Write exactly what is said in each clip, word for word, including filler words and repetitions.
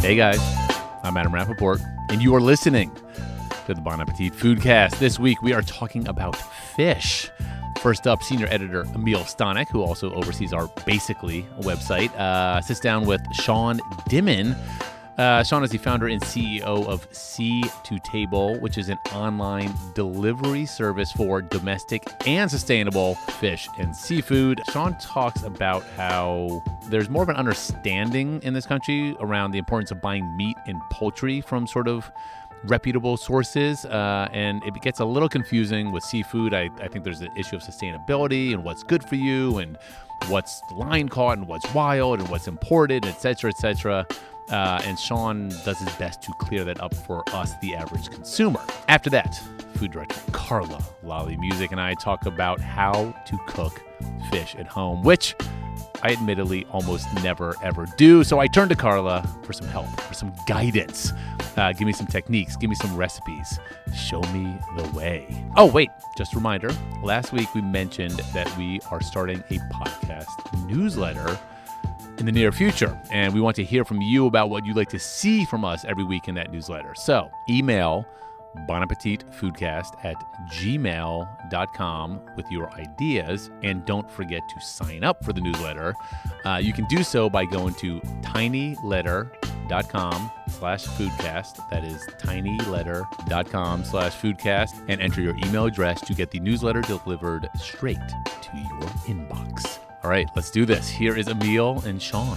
Hey guys, I'm Adam Rappaport, and you are listening to the Bon Appetit Foodcast. This week we are talking about fish. First up, senior editor Emil Stanek, who also oversees our Basically website, uh, sits down with Sean Dimon. Uh, Sean is the founder and C E O of Sea to Table, which is an online delivery service for domestic and sustainable fish and seafood. Sean talks about how there's more of an understanding in this country around the importance of buying meat and poultry from sort of reputable sources, uh, and it gets a little confusing with seafood. I, I think there's the issue of sustainability and what's good for you and what's line caught and what's wild and what's imported, et cetera, et cetera. Uh, and Sean does his best to clear that up for us, the average consumer. After that, food director Carla Lalli Music and I talk about how to cook fish at home, which I admittedly almost never, ever do. So I turn to Carla for some help, for some guidance. Uh, give me some techniques. Give me some recipes. Show me the way. Oh, wait, just a reminder. Last week we mentioned that we are starting a podcast newsletter in the near future, and we want to hear from you about what you'd like to see from us every week in that newsletter. So email bonappetitfoodcast at gmail dot com with your ideas, and don't forget to sign up for the newsletter. Uh, you can do so by going to tinyletter.com slash foodcast. That is tinyletter.com slash foodcast, and enter your email address to get the newsletter delivered straight to your inbox. All right, let's do this. Here is Emil and Sean.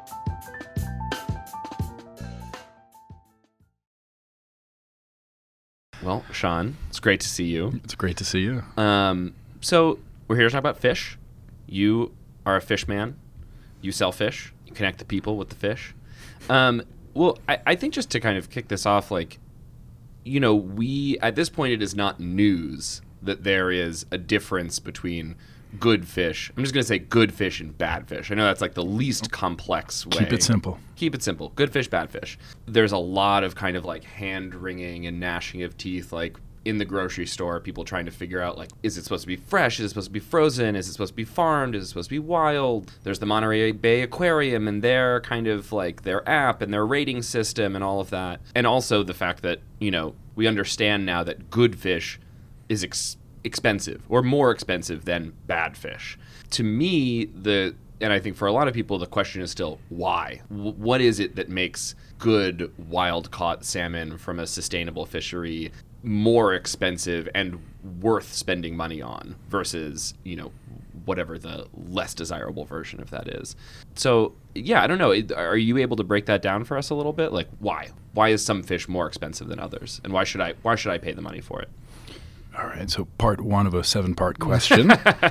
Well, Sean, it's great to see you. It's great to see you. Um, so we're here to talk about fish. You are a fish man. You sell fish. You connect the people with the fish. Um, well, I, I think just to kind of kick this off, like, you know, we, at this point, it is not news that there is a difference between good fish. I'm just going to say good fish and bad fish. I know that's like the least complex way. Keep it simple. Keep it simple. Good fish, bad fish. There's a lot of kind of like hand wringing and gnashing of teeth, like in the grocery store, people trying to figure out, like, is it supposed to be fresh? Is it supposed to be frozen? Is it supposed to be farmed? Is it supposed to be wild? There's the Monterey Bay Aquarium and their kind of like their app and their rating system and all of that. And also the fact that, you know, we understand now that good fish is ex- expensive or more expensive than bad fish. To me, the and I think for a lot of people, the question is still why? W- what is it that makes good wild-caught salmon from a sustainable fishery more expensive and worth spending money on versus, you know, whatever the less desirable version of that is? So, yeah, I don't know. Are you able to break that down for us a little bit? Like, why? Why is some fish more expensive than others? And why should I why should I pay the money for it? All right, so part one of a seven-part question.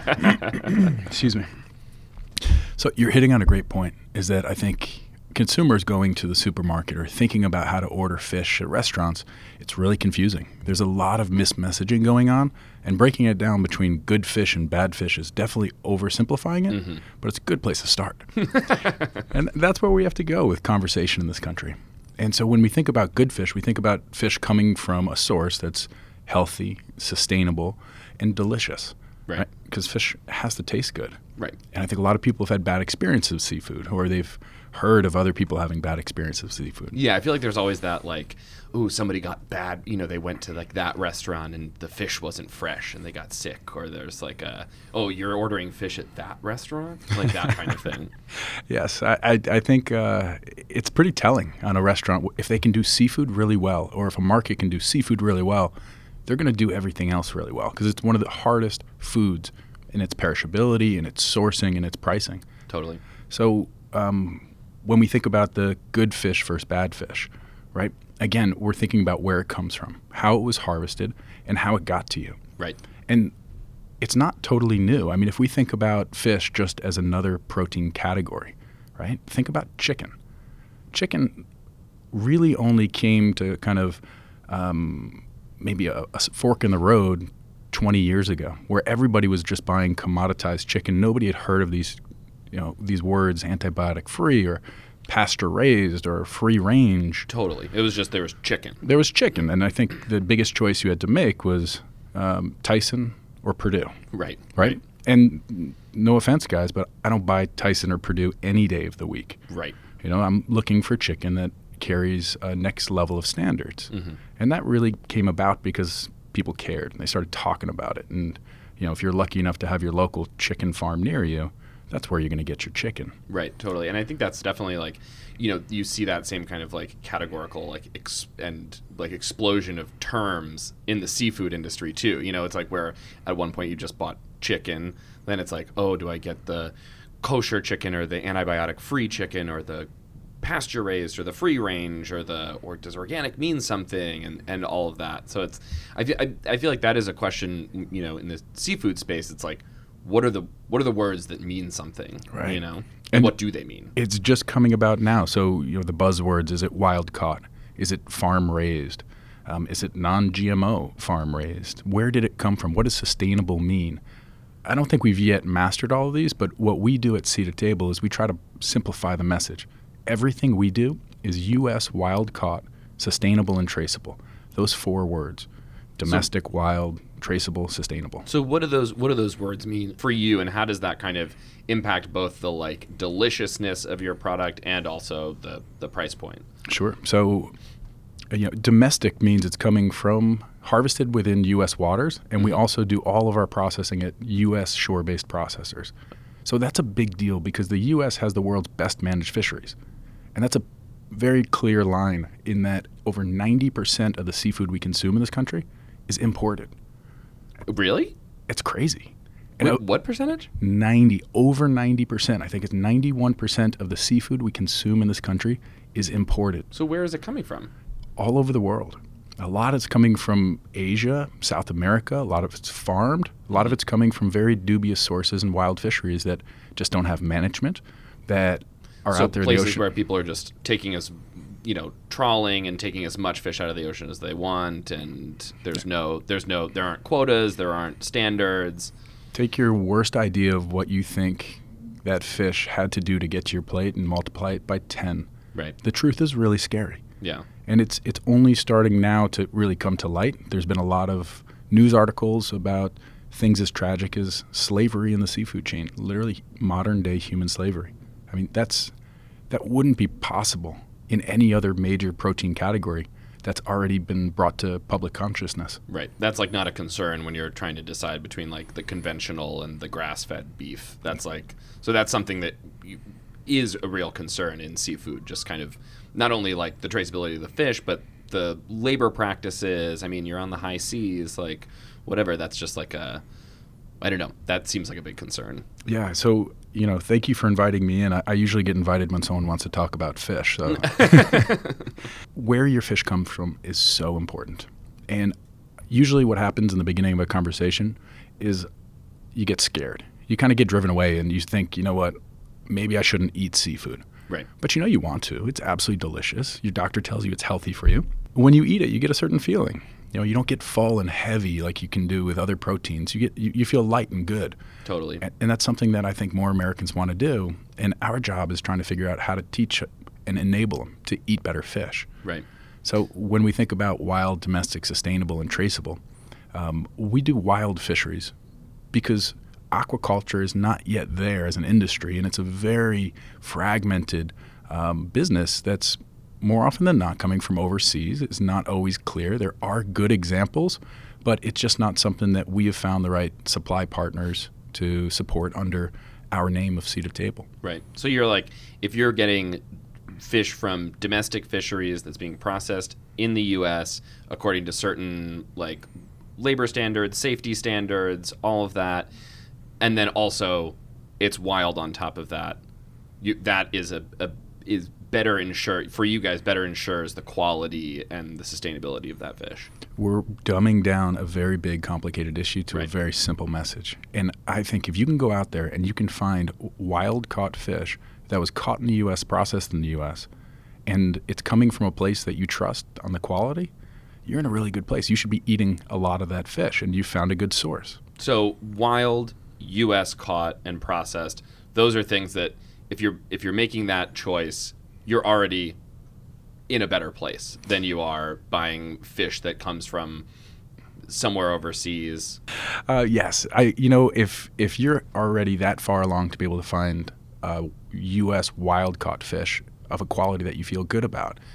Excuse me. So you're hitting on a great point, is that I think consumers going to the supermarket or thinking about how to order fish at restaurants, it's really confusing. There's a lot of mismessaging going on, and breaking it down between good fish and bad fish is definitely oversimplifying it, mm-hmm. but it's a good place to start. And that's where we have to go with conversation in this country. And so when we think about good fish, we think about fish coming from a source that's healthy, sustainable, and delicious. Right. Because right? fish has to taste good. Right. And I think a lot of people have had bad experiences with seafood, or they've heard of other people having bad experiences with seafood. Yeah, I feel like there's always that, like, ooh, somebody got bad, you know, they went to like that restaurant and the fish wasn't fresh and they got sick. Or there's like a, oh, you're ordering fish at that restaurant? Like that kind of thing. Yes, I, I, I think uh, it's pretty telling on a restaurant. If they can do seafood really well, or if a market can do seafood really well, they're going to do everything else really well, because it's one of the hardest foods in its perishability, in its sourcing, and its pricing. Totally. So um, when we think about the good fish versus bad fish, right, again, we're thinking about where it comes from, how it was harvested, and how it got to you. Right. And it's not totally new. I mean, if we think about fish just as another protein category, right, think about chicken. Chicken really only came to kind of um, maybe a, a fork in the road twenty years ago, where everybody was just buying commoditized chicken. Nobody had heard of these, you know, these words, antibiotic free or pasture raised or free range. Totally. It was just there was chicken. There was chicken, and I think the biggest choice you had to make was um, Tyson or Purdue. Right. Right. And no offense, guys, but I don't buy Tyson or Purdue any day of the week. Right. You know, I'm looking for chicken that carries a next level of standards. Mm-hmm. And that really came about because people cared and they started talking about it. And, you know, if you're lucky enough to have your local chicken farm near you, that's where you're going to get your chicken. Right, totally. And I think that's definitely like, you know, you see that same kind of like categorical like ex- and like explosion of terms in the seafood industry too. You know, it's like where at one point you just bought chicken, then it's like, oh, do I get the kosher chicken or the antibiotic free chicken or the pasture raised or the free range or the or does organic mean something and, and all of that. So it's I, feel, I I feel like that is a question, you know, in the seafood space. It's like what are the what are the words that mean something, right. you know, and, and what do they mean? It's just coming about now. So, you know, the buzzwords, is it wild caught? Is it farm raised? Um, is it non-G M O farm raised? Where did it come from? What does sustainable mean? I don't think we've yet mastered all of these, but what we do at Seed at Table is we try to simplify the message. Everything we do is U S wild caught, sustainable, and traceable. Those four words: domestic, so, wild, traceable, sustainable. So what do those what do those words mean for you, and how does that kind of impact both the like deliciousness of your product and also the the price point? Sure. So, you know, domestic means it's coming from harvested within U S waters, and mm-hmm. we also do all of our processing at U S shore-based processors. So that's a big deal because the U S has the world's best managed fisheries. And that's a very clear line in that over ninety percent of the seafood we consume in this country is imported. Really? It's crazy. And Wait, what percentage? ninety, over ninety percent. I think it's ninety-one percent of the seafood we consume in this country is imported. So where is it coming from? All over the world. A lot is coming from Asia, South America. A lot of it's farmed. A lot of it's coming from very dubious sources and wild fisheries that just don't have management, that are so out there in places the ocean. Where people are just taking as, you know, trawling and taking as much fish out of the ocean as they want, and there's no, there's no, there aren't quotas, there aren't standards. Take your worst idea of what you think that fish had to do to get to your plate and multiply it by ten. Right. The truth is really scary. Yeah. And it's it's only starting now to really come to light. There's been a lot of news articles about things as tragic as slavery in the seafood chain, literally modern day human slavery. I mean, that's that wouldn't be possible in any other major protein category that's already been brought to public consciousness. Right. That's like not a concern when you're trying to decide between like the conventional and the grass-fed beef. That's like, so that's something that you, is a real concern in seafood, just kind of not only like the traceability of the fish, but the labor practices. I mean, you're on the high seas, like whatever. That's just like a, I don't know. That seems like a big concern. Yeah. So, you know, thank you for inviting me in. I, I usually get invited when someone wants to talk about fish. So where your fish comes from is so important. And usually what happens in the beginning of a conversation is you get scared. You kind of get driven away and you think, you know what, maybe I shouldn't eat seafood. Right. But you know you want to. It's absolutely delicious. Your doctor tells you it's healthy for you. When you eat it, you get a certain feeling. You know, you don't get full and heavy like you can do with other proteins. You get you, you feel light and good. Totally. And, and that's something that I think more Americans want to do. And our job is trying to figure out how to teach and enable them to eat better fish. Right. So when we think about wild, domestic, sustainable, and traceable, um, we do wild fisheries because aquaculture is not yet there as an industry, and it's a very fragmented um, business that's more often than not coming from overseas. It's not always clear. There are good examples, but it's just not something that we have found the right supply partners to support under our name of Seed at Table. Right. So you're like, if you're getting fish from domestic fisheries that's being processed in the U S according to certain like labor standards, safety standards, all of that, and then also it's wild on top of that, you, that is a, a is better ensure for you guys better ensures the quality and the sustainability of that fish. We're dumbing down a very big, complicated issue to right. a very simple message. And I think if you can go out there and you can find wild-caught fish that was caught in the U S, processed in the U S, and it's coming from a place that you trust on the quality, you're in a really good place. You should be eating a lot of that fish, and you found a good source. So wild, U S caught, and processed, those are things that if you're if you're making that choice, you're already in a better place than you are buying fish that comes from somewhere overseas. Uh, yes, I. You know, if if you're already that far along to be able to find uh, U S wild caught fish of a quality that you feel good about,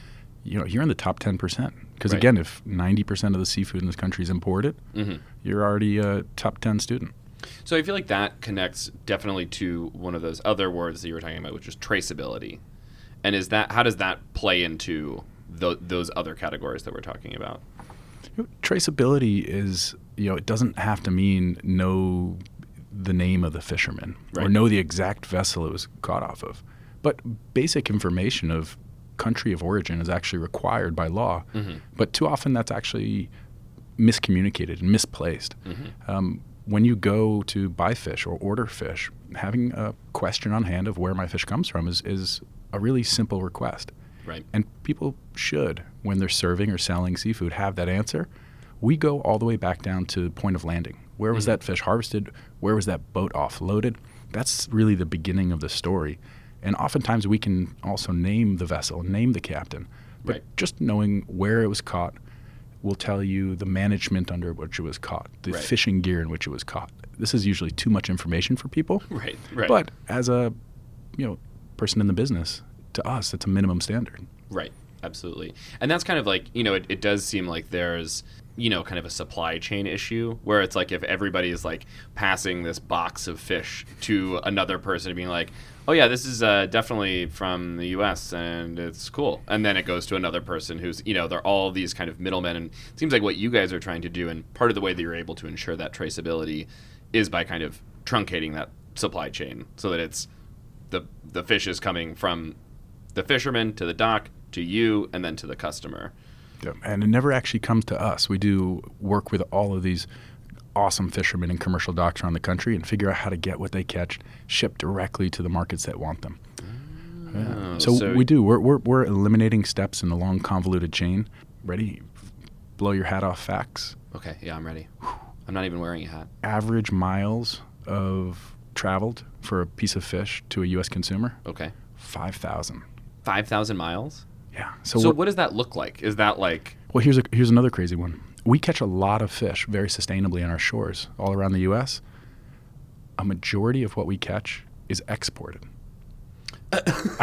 you know, you're in the top ten percent. Because Right. again, if ninety percent of the seafood in this country is imported, Mm-hmm. you're already a top ten student. So I feel like that connects definitely to one of those other words that you were talking about, which is traceability. And is that how does that play into th- those other categories that we're talking about? You know, traceability is, you know, it doesn't have to mean know the name of the fisherman or Right. know the exact vessel it was caught off of. But basic information of country of origin is actually required by law. Mm-hmm. But too often that's actually miscommunicated and misplaced. Mm-hmm. Um, when you go to buy fish or order fish, having a question on hand of where my fish comes from is, is a really simple request. Right. And people should, when they're serving or selling seafood, have that answer. We go all the way back down to point of landing. Where was Mhm. that fish harvested? Where was that boat offloaded? That's really the beginning of the story. And oftentimes we can also name the vessel, name the captain. But Right. just knowing where it was caught will tell you the management under which it was caught, the Right. fishing gear in which it was caught. This is usually too much information for people. Right. Right. But as a, you know, person in the business, to us, it's a minimum standard. Right. Absolutely. And that's kind of like, you know, it, it does seem like there's, you know, kind of a supply chain issue where it's like if everybody is like passing this box of fish to another person and being like, oh yeah, this is uh, definitely from the U S and it's cool. And then it goes to another person who's, you know, they're all these kind of middlemen. And it seems like what you guys are trying to do, and part of the way that you're able to ensure that traceability is by kind of truncating that supply chain so that it's the the fish is coming from the fisherman to the dock to you and then to the customer. Yeah, and it never actually comes to us. We do work with all of these awesome fishermen and commercial docks around the country and figure out how to get what they catch shipped directly to the markets that want them. Yeah. Oh, So, so- we do. We're, we're, we're eliminating steps in the long, convoluted chain. Ready? Blow your hat off facts. Okay, yeah, I'm ready. I'm not even wearing a hat. Average miles of traveled for a piece of fish to a U S consumer, Okay. five thousand. five thousand miles? Yeah. So, So, what does that look like? Is that like, well, here's a, here's another crazy one. We catch a lot of fish very sustainably on our shores all around the U S. A majority of what we catch is exported. I,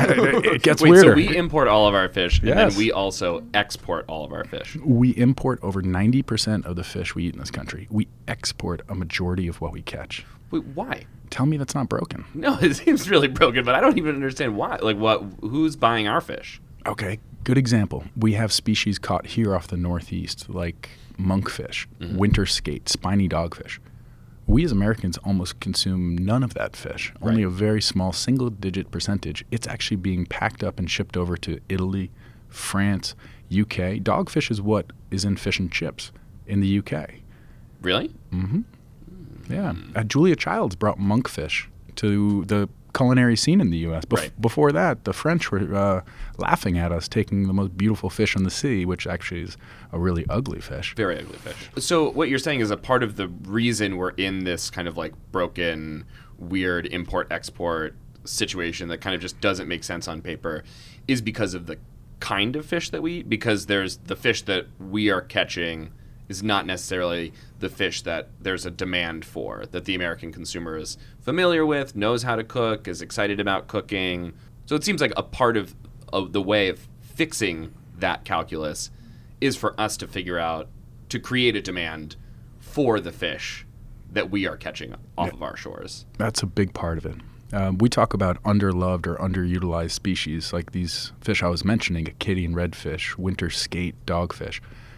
it gets wait, weirder. so we import all of our fish and Yes. then we also export all of our fish. We import over ninety percent of the fish we eat in this country. We export a majority of what we catch. Wait, why? Tell me that's not broken. No, it seems really broken, but I don't even understand why. Like, what? Who's buying our fish? Okay, good example. We have species caught here off the northeast, like monkfish, Mhm. winter skate, spiny dogfish. We as Americans almost consume none of that fish, only Right. a very small single-digit percentage. It's actually being packed up and shipped over to Italy, France, U K. Dogfish is what is in fish and chips in the U K. Really? Mm-hmm. Yeah. Uh, Julia Childs brought monkfish to the culinary scene in the U S. Bef- Right. Before that, the French were uh, laughing at us taking the most beautiful fish on the sea, which actually is a really ugly fish. Very ugly fish. So what you're saying is a part of the reason we're in this kind of like broken, weird import-export situation that kind of just doesn't make sense on paper is because of the kind of fish that we eat, because there's the fish that we are catching is not necessarily the fish that there's a demand for, that the American consumer is familiar with, knows how to cook, is excited about cooking. So it seems like a part of, of the way of fixing that calculus is for us to figure out, to create a demand for the fish that we are catching off Yeah. of our shores. That's a big part of it. Um, we talk about underloved or underutilized species like these fish I was mentioning, Acadian redfish, winter skate, dogfish.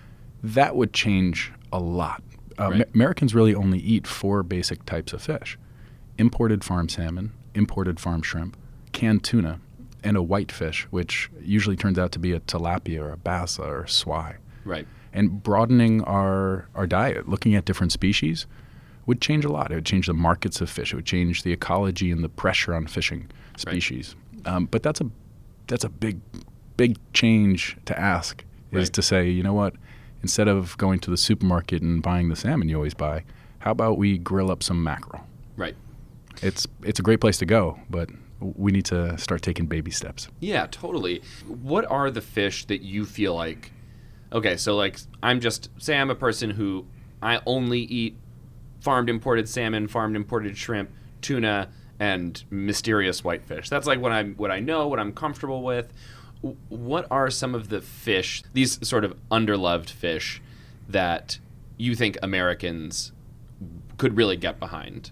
That would change a lot. Uh, Right. Ma- Americans really only eat four basic types of fish: imported farm salmon, imported farm shrimp, canned tuna, and a whitefish, which usually turns out to be a tilapia or a bassa or a swai. Right. And broadening our, our diet, looking at different species, would change a lot. It would change the markets of fish. It would change the ecology and the pressure on fishing species. Um, but that's a that's a big, big change to ask, is Right. to say, you know what, instead of going to the supermarket and buying the salmon you always buy, how about we grill up some mackerel? Right. It's it's a great place to go, but we need to start taking baby steps. Yeah, totally. What are the fish that you feel like, okay, so like I'm just, say I'm a person who I only eat farmed imported salmon, farmed imported shrimp, tuna, and mysterious whitefish. That's like what I'm what I know, what I'm comfortable with. w- what are some of the fish, these sort of underloved fish, that you think Americans could really get behind?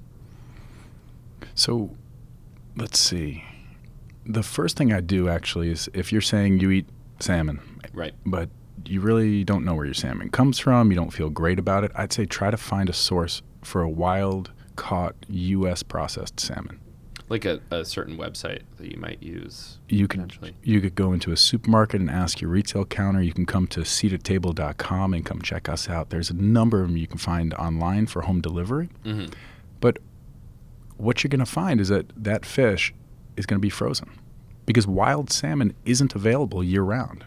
So, let's see. The first thing I do actually is if you're saying you eat salmon, Right. but you really don't know where your salmon comes from, you don't feel great about it, I'd say try to find a source for a wild caught U S processed salmon. Like a, a certain website that you might use. You could potentially. you could go into a supermarket and ask your retail counter. You can come to seat at table dot com and come check us out. There's a number of them you can find online for home delivery. Mm-hmm. But what you're going to find is that that fish is going to be frozen because wild salmon isn't available year-round.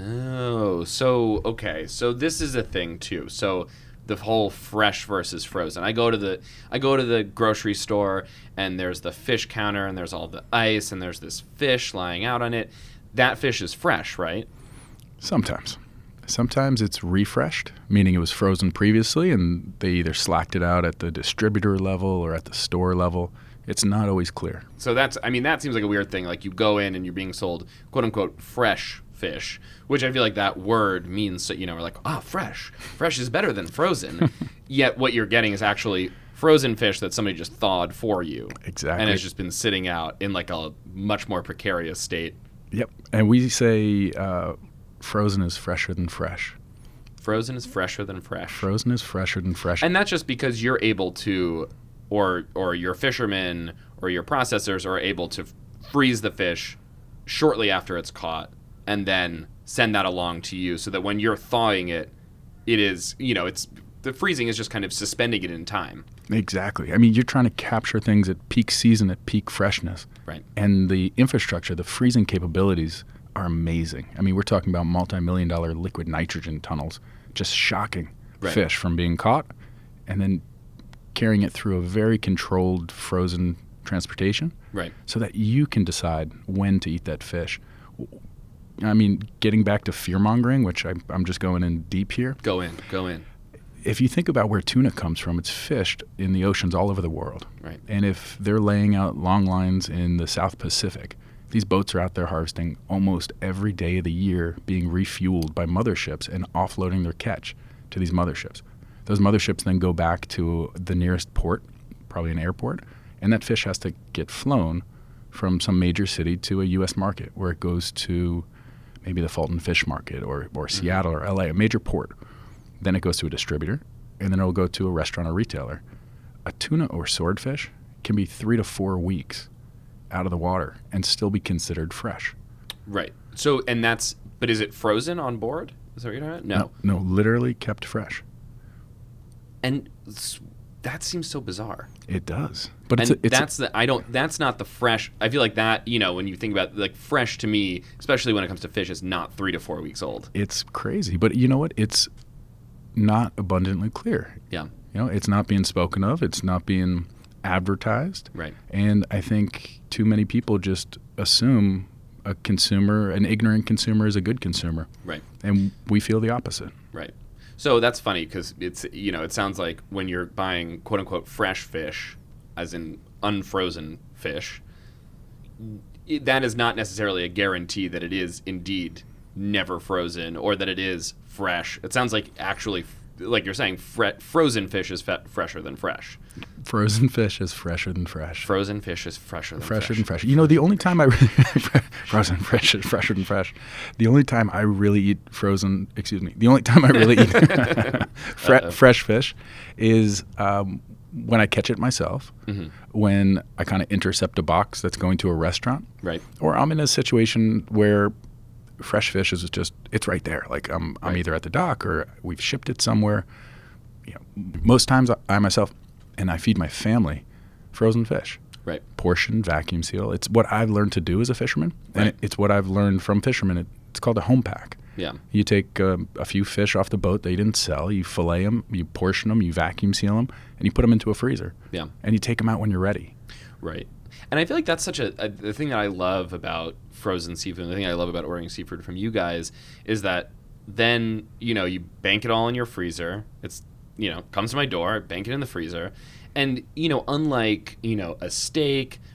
Oh, so, okay. So this is a thing, too. So the whole fresh versus frozen. I go to the I go to the grocery store, and there's the fish counter, and there's all the ice, and there's this fish lying out on it. That fish is fresh, right? Sometimes. Sometimes it's refreshed, meaning it was frozen previously, and they either slacked it out at the distributor level or at the store level. It's not always clear. So that's, I mean, that seems like a weird thing. Like you go in and you're being sold, quote unquote, fresh fish, which I feel like that word means, you know, we're like, ah, oh, fresh. Fresh is better than frozen. Yet what you're getting is actually frozen fish that somebody just thawed for you. Exactly. And it's just been sitting out in like a much more precarious state. Yep. And we say uh, frozen is fresher than fresh. Frozen is fresher than fresh. Frozen is fresher than fresh. And that's just because you're able to, or or your fishermen or your processors are able to freeze the fish shortly after it's caught and then send that along to you so that when you're thawing it, it is, you know, it's the freezing is just kind of suspending it in time. Exactly. I mean, you're trying to capture things at peak season, at peak freshness. Right. And the infrastructure, the freezing capabilities are amazing. I mean, we're talking about multi-million dollar liquid nitrogen tunnels, just shocking Right. fish from being caught and then carrying it through a very controlled frozen transportation. Right. So that you can decide when to eat that fish. I mean, getting back to fear-mongering, which I, I'm just going in deep here. Go in. Go in. If you think about where tuna comes from, it's fished in the oceans all over the world. Right. And if they're laying out long lines in the South Pacific, these boats are out there harvesting almost every day of the year, being refueled by motherships and offloading their catch to these motherships. Those motherships then go back to the nearest port, probably an airport, and that fish has to get flown from some major city to a U S market where it goes to maybe the Fulton Fish Market or, or Seattle or L A, a major port. Then it goes to a distributor, and then it'll go to a restaurant or retailer. A tuna or swordfish can be three to four weeks out of the water and still be considered fresh. Right. So, and that's, but is it frozen on board? Is that what you're talking about? No. No, no, literally kept fresh. And s- that seems so bizarre. It does. But And it's, a, it's that's the I don't that's not the fresh. I feel like that, you know, when you think about like fresh to me, especially when it comes to fish, is not three to four weeks old. it's crazy. But you know what? It's not abundantly clear. Yeah. You know, it's not being spoken of. It's not being advertised. Right. And I think too many people just assume a consumer, an ignorant consumer, is a good consumer. Right. And we feel the opposite. Right. So that's funny because it's, you know, it sounds like when you're buying quote unquote fresh fish, as in unfrozen fish, it, that is not necessarily a guarantee that it is indeed never frozen or that it is fresh. It sounds like actually, like you're saying, fre- frozen fish is fe- fresher than fresh. Frozen fish is fresher than fresh. Frozen fish is fresher than Fresher fresh. than fresh. You know, the only time I really frozen fresh is fresher than fresh. The only time I really eat frozen, excuse me, the only time I really eat fre- fresh fish is um, when I catch it myself, Mm-hmm. when I kind of intercept a box that's going to a restaurant, Right. or I'm in a situation where fresh fish is just, it's right there. Like I'm, I'm Right. either at the dock or we've shipped it somewhere. You know, most times I, I myself, and I feed my family frozen fish. Right. Portion, vacuum seal. It's what I've learned to do as a fisherman, and Right. it, it's what I've learned from fishermen. It, it's called a home pack. Yeah. You take um, a few fish off the boat that you didn't sell, you fillet them, you portion them, you vacuum seal them, and you put them into a freezer. Yeah. And you take them out when you're ready. Right. And I feel like that's such a, a the thing that I love about frozen seafood, and the thing I love about ordering seafood from you guys is that then, you know, you bank it all in your freezer. It's, you know, comes to my door, bank it in the freezer. And, you know, unlike, you know, a steak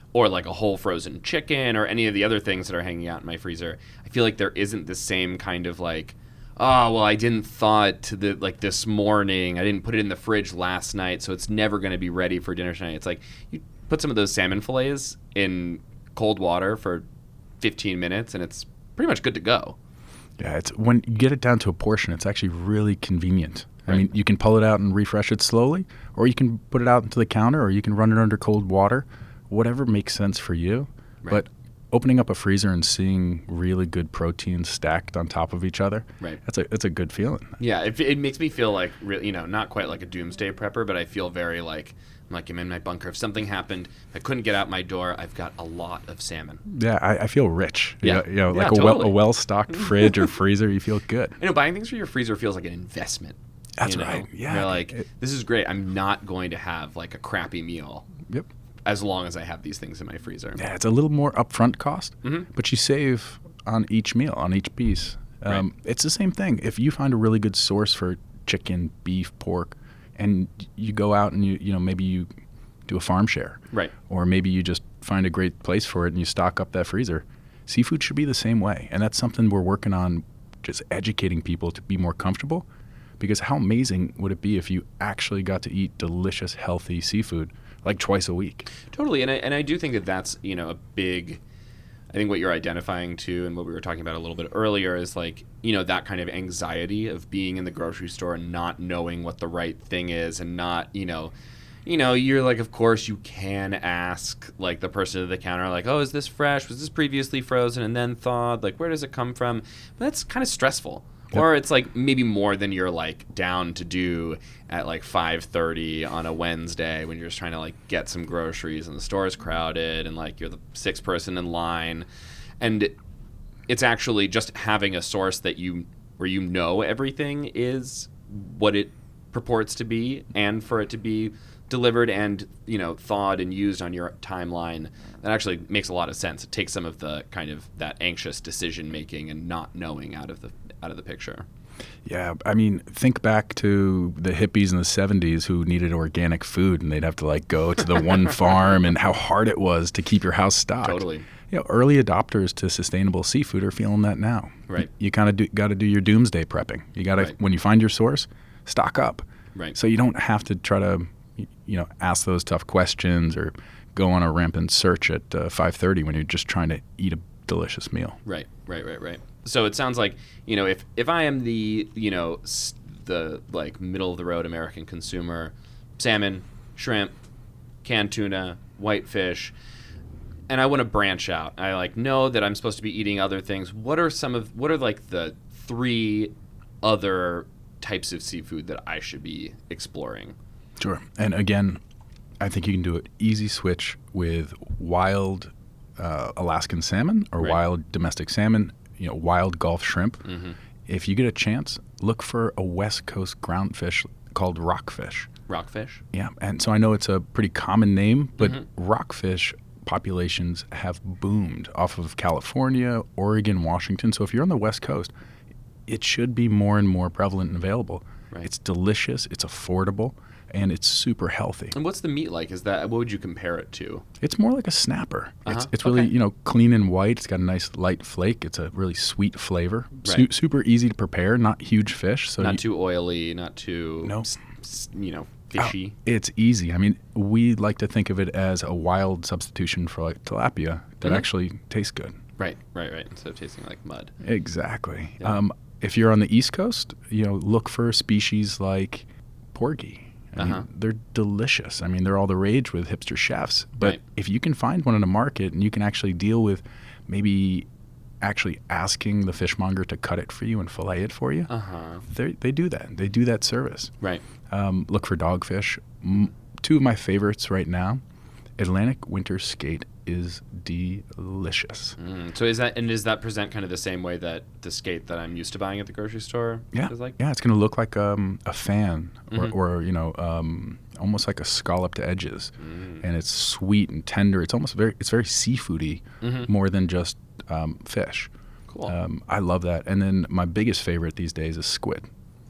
or like a whole frozen chicken or any of the other things that are hanging out in my freezer, I feel like there isn't the same kind of like, oh, well, I didn't thaw it to the like this morning. I didn't put it in the fridge last night, so it's never going to be ready for dinner tonight. It's like you put some of those salmon fillets in cold water for fifteen minutes, and it's pretty much good to go. Yeah, it's when you get it down to a portion, it's actually really convenient. I Right. mean, you can pull it out and refresh it slowly, or you can put it out into the counter, or you can run it under cold water, whatever makes sense for you. Right. But opening up a freezer and seeing really good proteins stacked on top of each other, Right. that's a that's a good feeling. Yeah, it, it makes me feel like, re- you know, not quite like a doomsday prepper, but I feel very like, I'm like, I'm in my bunker. If something happened, if I couldn't get out my door, I've got a lot of salmon. Yeah, I, I feel rich. You Yeah. know, you know, Yeah, like a well totally. a well stocked fridge or freezer, you feel good. You know, buying things for your freezer feels like an investment. That's you know? right, yeah. You're like, It- this is great. I'm not going to have like a crappy meal Yep. as long as I have these things in my freezer. Yeah, it's a little more upfront cost, Mhm. but you save on each meal, on each piece. Um, Right. It's the same thing. If you find a really good source for chicken, beef, pork, and you go out and you you know maybe you do a farm share, Right. or maybe you just find a great place for it and you stock up that freezer. Seafood should be the same way, and that's something we're working on, just educating people to be more comfortable. Because how amazing would it be if you actually got to eat delicious, healthy seafood like twice a week? Totally, and I, and I do think that that's, you know, a big, I think what you're identifying to and what we were talking about a little bit earlier is like, you know, that kind of anxiety of being in the grocery store and not knowing what the right thing is and not, you know, you know, you're like, of course you can ask like the person at the counter like, oh, is this fresh? Was this previously frozen and then thawed? Like, where does it come from? But that's kind of stressful. Yep. Or it's like maybe more than you're like down to do at like five thirty on a Wednesday when you're just trying to like get some groceries and the store is crowded and like you're the sixth person in line. And it's actually just having a source that you where you know everything is what it purports to be, and for it to be delivered and, you know, thawed and used on your timeline, that actually makes a lot of sense. It takes some of the kind of that anxious decision making and not knowing out of the out of the picture. Yeah, I mean, think back to the hippies in the seventies who needed organic food, and they'd have to like go to the one farm, and how hard it was to keep your house stocked. Totally. You know, early adopters to sustainable seafood are feeling that now. Right. You, you kind of do, got to do your doomsday prepping. You got to, Right. when you find your source, stock up. Right. So you don't have to try to, you know, ask those tough questions or go on a rampant search at uh, five thirty when you're just trying to eat a delicious meal. Right, right, right, right. So it sounds like, you know, if if I am the, you know, s- the like middle of the road American consumer, salmon, shrimp, canned tuna, whitefish, and I want to branch out. I like know that I'm supposed to be eating other things. What are some of what are like the three other types of seafood that I should be exploring? Sure. And again, I think you can do an easy switch with wild uh, Alaskan salmon or Right. wild domestic salmon, you know, wild Gulf shrimp. Mm-hmm. If you get a chance, look for a West Coast ground fish called rockfish. Rockfish. Yeah, and so I know it's a pretty common name, but Mhm. rockfish populations have boomed off of California, Oregon, Washington. So if you're on the West Coast, it should be more and more prevalent and available. Right. It's delicious, it's affordable, and it's super healthy. And what's the meat like? Is that what would you compare it to? It's more like a snapper. It's Uh-huh. it's really, Okay. you know, clean and white. It's got a nice light flake. It's a really sweet flavor. Su- Right. super easy to prepare, not huge fish. So Not you- too oily, not too, No. s- s- you know, Oh, fishy. it's easy. I mean, we like to think of it as a wild substitution for like tilapia that Mhm. actually tastes good. Right, right, right. Instead of tasting like mud. Exactly. Yeah. Um, if you're on the East Coast, you know, look for species like porgy. I mean, Uh-huh. they're delicious. I mean, they're all the rage with hipster chefs. But Right. if you can find one in a market and you can actually deal with maybe actually asking the fishmonger to cut it for you and fillet it for you, Uh huh. they they do that. They do that service. Right. Um, look for dogfish. M- two of my favorites right now, Atlantic winter skate is delicious. Mm. So is that and does that present kind of the same way that the skate that I'm used to buying at the grocery store Yeah, is like? yeah, it's going to look like um, a fan, or, Mhm. or you know, um, almost like a scalloped edges, Mm. and it's sweet and tender. It's almost very, it's very seafoody, Mhm. more than just um, fish. Cool. Um, I love that. And then my biggest favorite these days is squid.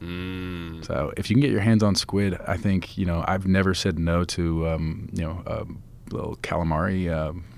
Mm. So if you can get your hands on squid, I think you know I've never said no to um, you know a little calamari um,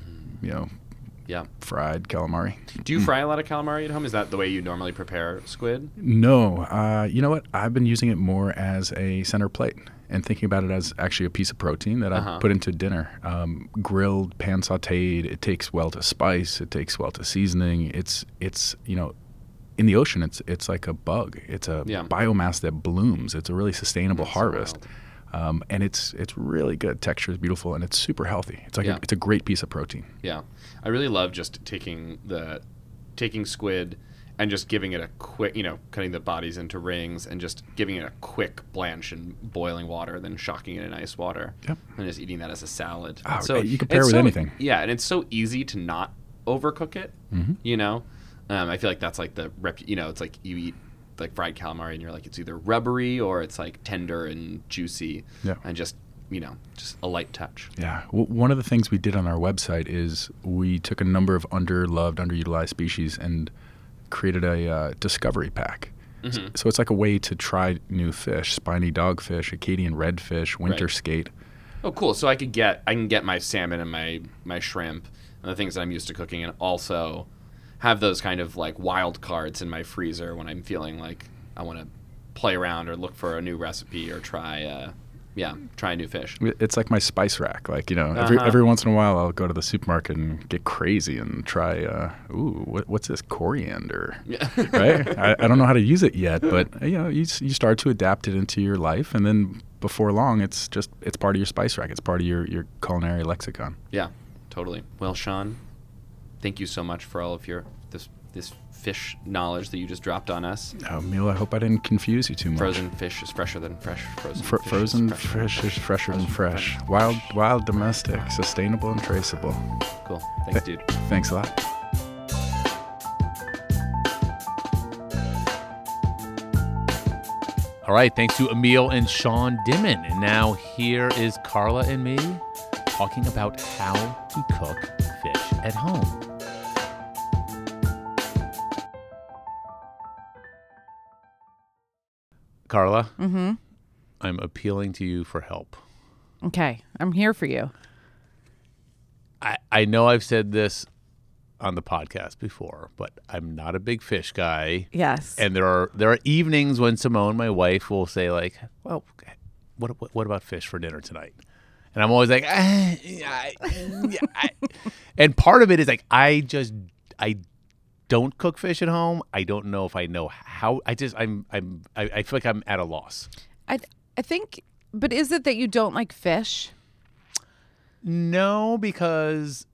you know, Yeah. fried calamari. Do you fry a lot of calamari at home? Is that the way you normally prepare squid? No. Uh, you know what? I've been using it more as a center plate and thinking about it as actually a piece of protein that Uh-huh. I put into dinner. Um, grilled, pan sauteed. It takes well to spice. It takes well to seasoning. It's, it's you know, in the ocean, it's it's like a bug. It's a Yeah. biomass that blooms. It's a really sustainable That's so harvest. wild. Um, and it's it's really good. Texture is beautiful, and it's super healthy. It's like Yeah. a, it's a great piece of protein. Yeah, I really love just taking the taking squid and just giving it a quick, you know, cutting the bodies into rings and just giving it a quick blanch in boiling water, then shocking it in ice water, Yep. and just eating that as a salad. Oh, so you can pair it's with so- anything. Yeah, and it's so easy to not overcook it. Mm-hmm. You know, um, I feel like that's like the rep. You know, it's like you eat like fried calamari and you're like it's either rubbery or it's like tender and juicy, Yeah. and just you know just a light touch. Yeah. W- one of the things we did on our website is we took a number of underloved, underutilized species and created a uh, discovery pack. Mm-hmm. So it's like a way to try new fish: spiny dogfish, Acadian redfish, winter Right. skate. Oh, cool. So I could get I can get my salmon and my my shrimp and the things that I'm used to cooking, and also have those kind of like wild cards in my freezer when I'm feeling like I want to play around or look for a new recipe or try, uh, yeah, try a new fish. It's like my spice rack. Like, you know, every Uh-huh. every once in a while I'll go to the supermarket and get crazy and try, uh, ooh, what, what's this, coriander, Yeah. right? I, I don't know how to use it yet, but, you know, you, s- you start to adapt it into your life, and then before long, it's just, it's part of your spice rack. It's part of your, your culinary lexicon. Yeah, totally. Well, Sean, thank you so much for all of your this this fish knowledge that you just dropped on us. Oh, Mila, I hope I didn't confuse you too much. Frozen fish is fresher than fresh. Frozen Fr- fish frozen is fresher. fish is fresher than Frozen fresh. fresh. Wild, wild, domestic, sustainable, and traceable. Cool. Thanks, dude. Thanks a lot. All right, thanks to Emil and Sean Dimon. And now here is Carla and me talking about how to cook fish at home. Carla, Mm-hmm. I'm appealing to you for help. Okay, I'm here for you. I, I know I've said this on the podcast before, but I'm not a big fish guy. Yes. And there are there are evenings when Simone, my wife, will say like, "Well, what what, what about fish for dinner tonight?" And I'm always like, ah, yeah, yeah, I. And part of it is like I just I don't cook fish at home. I don't know if I know how. I just I'm I'm I, I feel like I'm at a loss. I I think, but is it that you don't like fish? No, because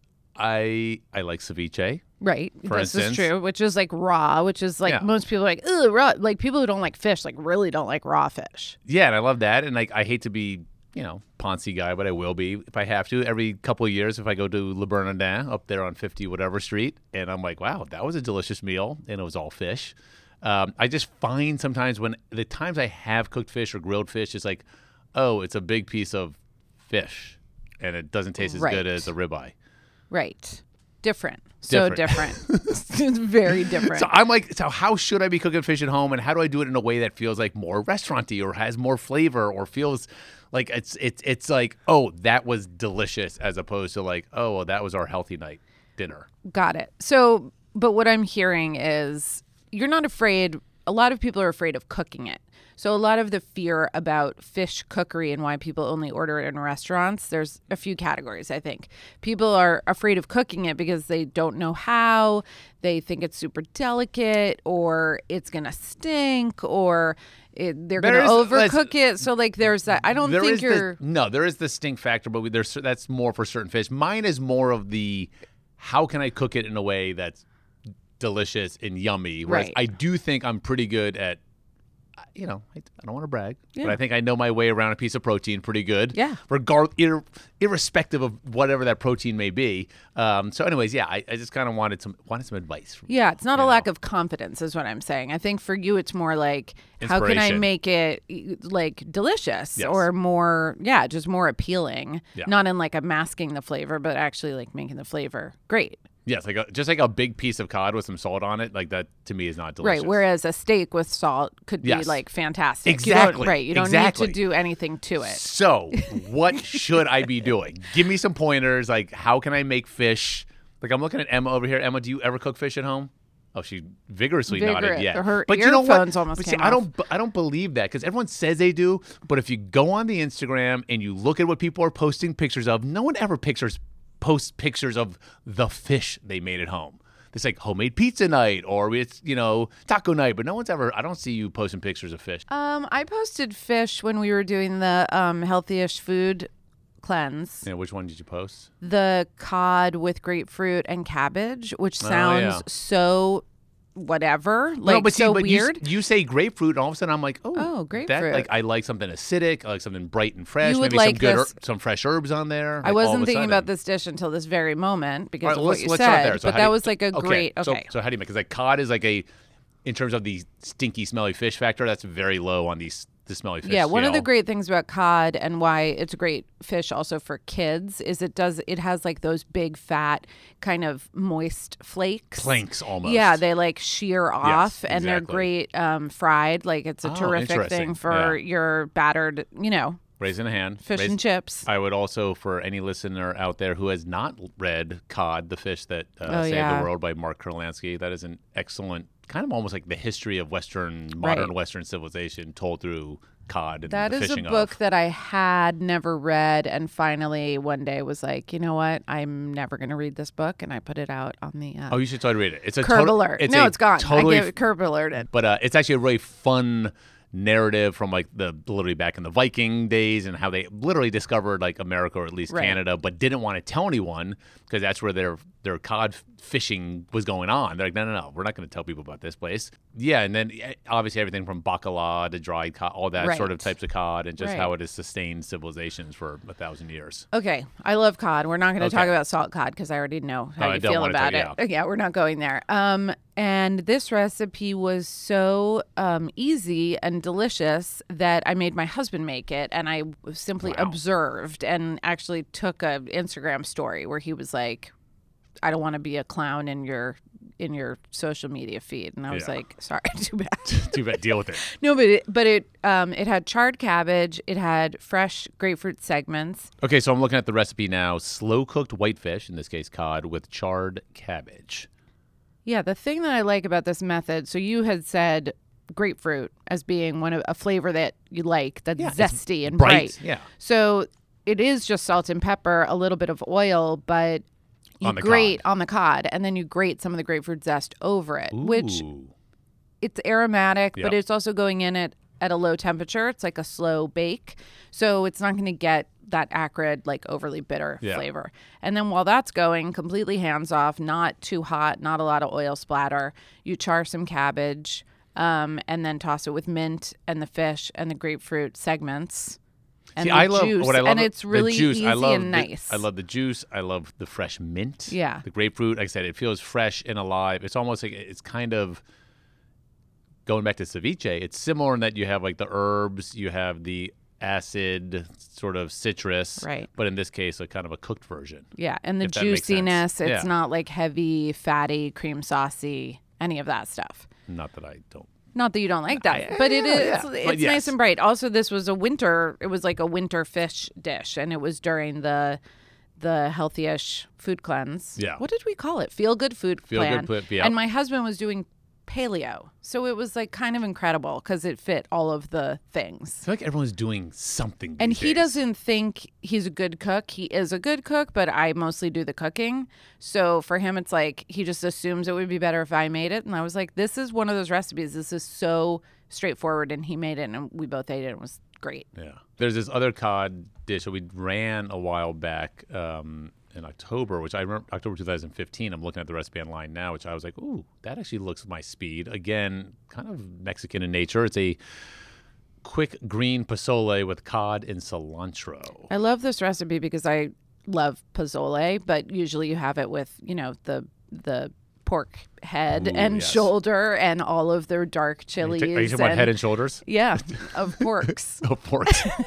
I I like ceviche. Right. For this instance. is true, which is like raw, which is like Yeah. most people are like, ugh, raw. Like people who don't like fish, like really don't like raw fish. Yeah, and I love that. And like I hate to be, you know, Ponzi guy, but I will be if I have to. Every couple of years, if I go to Le Bernardin up there on fifty whatever street, and I'm like, wow, that was a delicious meal, and it was all fish. Um, I just find sometimes when the times I have cooked fish or grilled fish, it's like, oh, it's a big piece of fish, and it doesn't taste as Right. good as a ribeye. Right. Different. So Different. different. It's very different. So I'm like, so how should I be cooking fish at home, and how do I do it in a way that feels like more restauranty or has more flavor or feels like it's it's it's like, oh, that was delicious, as opposed to like, oh, well, that was our healthy night dinner. Got it. So, but what I'm hearing is you're not afraid. A lot of people are afraid of cooking it. So a lot of the fear about fish cookery and why people only order it in restaurants, there's a few categories, I think. People are afraid of cooking it because they don't know how, they think it's super delicate, or it's going to stink, or it, they're going to There is- let's- overcook it. So like there's that. I don't There think is the- you're... no, there is the stink factor, but we, there's that's more for certain fish. Mine is more of the how can I cook it in a way that's delicious and yummy. Whereas Right. I do think I'm pretty good at, you know, I, I don't want to brag, but Yeah. I think I know my way around a piece of protein pretty good. Yeah. Regard, ir, irrespective of whatever that protein may be. Um, so, anyways, yeah, I, I just kind of wanted some wanted some advice. From, Yeah, it's not a you lack know. of confidence is what I'm saying. I think for you it's more like how can I Inspiration. make it y- like delicious Yes. or more yeah, just more appealing. Yeah. Not in like a masking the flavor, but actually like making the flavor great. Yes, like a, just like a big piece of cod with some salt on it, like that to me is not delicious. Right, whereas a steak with salt could Yes. be like fantastic. You Exactly, don't, right, you don't exactly. need to do anything to it. So, what should I be doing? Give me some pointers. Like, how can I make fish Like I'm looking at Emma over here. Emma, do you ever cook fish at home? Oh, she vigorously Vigor- nodded. Yeah, her but you know what? earphones almost But see, came I off. don't. I don't believe that because everyone says they do. But if you go on the Instagram and you look at what people are posting pictures of, no one ever pictures posts pictures of the fish they made at home. It's like homemade pizza night or it's you know taco night, but no one's ever. I don't see you posting pictures of fish. Um, I posted fish when we were doing the um, healthy-ish food cleanse. Yeah, which one did you post? The cod with grapefruit and cabbage, which Oh, sounds yeah. so whatever, like no, but see, so but you s- weird. You, say grapefruit, and all of a sudden I'm like, oh, Oh, That, grapefruit. like I like something acidic. I like something bright and fresh. You would Maybe like some good, this- her- some fresh herbs on there. I like, all of wasn't a thinking sudden. about this dish until this very moment because All right, of let's, what you let's said. start there. So but how that do you- was like a great. So, Okay. so how do you make? Because like cod is like a, in terms of the stinky, smelly fish factor, that's very low on these the smelly fish. Yeah, one you of the know? great things about cod and why it's a great fish also for kids is it does it has like those big fat kind of moist flakes. planks almost. Yeah, they like shear off and they're exactly. great um, fried. Like it's a Oh, terrific interesting. thing for Yeah. your battered, you know, Raising a hand. fish Raise- and chips. I would also, for any listener out there who has not read Cod, the Fish That uh, Oh, Saved yeah. the World by Mark Kurlansky, that is an excellent, kind of almost like the history of Western, modern Right. Western civilization told through cod and That the is a fishing book of. that I had never read and finally one day was like, you know what? I'm never going to read this book. And I put it out on the uh, Oh, you should totally read it. It's a Curb total- Alert. It's no, a it's gone. Totally, I gave it Curb Alert it. but uh, it's actually a really fun narrative from like the literally back in the Viking days and how they literally discovered like America or at least Right. Canada, but didn't want to tell anyone because that's where their their cod fishing was going on. They're like, no, no, no, we're not going to tell people about this place. Yeah, and then eh, obviously everything from bacala to dried cod, all that sort of Right. types of cod, and just Right. how it has sustained civilizations for a thousand years. Okay, I love cod. We're not going to Okay. talk about salt cod because I already know how Oh, I you don't feel wanna about talk- it. Yeah, we're not going there. Um, and this recipe was so um, easy and delicious that I made my husband make it, and I simply Wow. observed and actually took a Instagram story where he was like, "I don't want to be a clown in your." in your social media feed." And I was Yeah. like, sorry, too bad. Too bad. Deal with it. No, but it, but it um it had charred cabbage, it had fresh grapefruit segments. Okay, so I'm looking at the recipe now. Slow cooked whitefish, in this case cod, with charred cabbage. Yeah, the thing that I like about this method, so you had said grapefruit as being one of a flavor that you like, that's Yeah, it's zesty and bright, bright. yeah. So it is just salt and pepper, a little bit of oil, but you On the grate cod. on the cod, and then you grate some of the grapefruit zest over it, which Ooh. it's aromatic, but Yep. it's also going in at, at a low temperature. It's like a slow bake. So it's not going to get that acrid, like overly bitter Yeah. flavor. And then while that's going, completely hands off, not too hot, not a lot of oil splatter, you char some cabbage um, and then toss it with mint and the fish and the grapefruit segments. And See, the I love juice, what I love. and it's really the juice. easy I love and the- nice. I love the juice. I love the fresh mint. Yeah. The grapefruit, like I said, it feels fresh and alive. It's almost like it's kind of going back to ceviche. It's similar in that you have like the herbs, you have the acid sort of citrus, Right. But in this case, a kind of a cooked version. Yeah, and the if that makes sense. juiciness, it's Yeah. not like heavy, fatty, cream saucy, any of that stuff. Not that I don't. Not that you don't like that, but it yeah, is. yeah. It's, But it's yes. nice and bright. Also, this was a winter. It was like a winter fish dish, and it was during the the healthy-ish food cleanse. Yeah. What did we call it? Feel good food Feel plan. good pla- yeah. And my husband was doing paleo, so it was like kind of incredible because it fit all of the things. I feel like everyone's doing something. And these he days. doesn't think he's a good cook. He is a good cook, but I mostly do the cooking. So for him, it's like he just assumes it would be better if I made it. And I was like, this is one of those recipes. This is so straightforward. And he made it, and we both ate it. And it was great. Yeah. There's this other cod dish that we ran a while back um, in October, which I remember October two thousand fifteen. I'm looking at the recipe online now, which I was like, ooh, that actually looks my speed. Again, kind of Mexican in nature. It's a quick green pozole with cod and cilantro. I love this recipe because I love pozole, but usually you have it with, you know, the the pork head Ooh, and yes. shoulder and all of their dark Are you chilies. ta- are you talking about and- head and shoulders? Yeah, of porks. Oh, pork.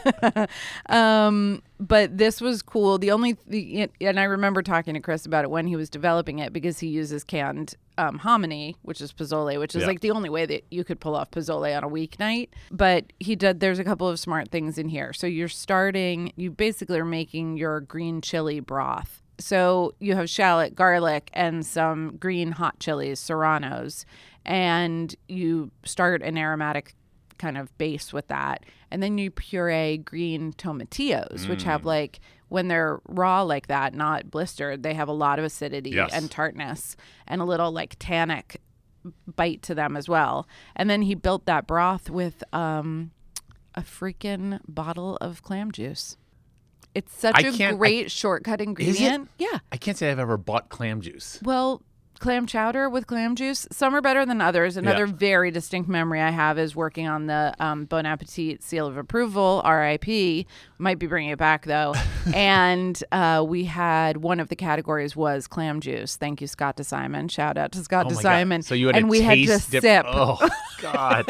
Um, but this was cool. The only, the, and I remember talking to Chris about it when he was developing it because he uses canned um, hominy, which is pozole, which is Yeah. like the only way that you could pull off pozole on a weeknight. But he did, there's a couple of smart things in here. So you're starting, you basically are making your green chili broth So you have shallot, garlic, and some green hot chilies, serranos, and you start an aromatic kind of base with that. And then you puree green tomatillos, mm. which have like, when they're raw like that, not blistered, they have a lot of acidity yes. and tartness and a little like tannic bite to them as well. And then he built that broth with um, a freaking bottle of clam juice. It's such I a great I, shortcut ingredient. Yeah. I can't say I've ever bought clam juice. Well, clam chowder with clam juice, some are better than others. Another yeah. very distinct memory I have is working on the um, Bon Appetit seal of approval, R I P. Might be bringing it back, though. and uh, we had one of the categories was clam juice. Thank you, Scott DeSimon. Shout out to Scott oh DeSimon. God. So you had and a we taste had to dip- sip. Oh, God.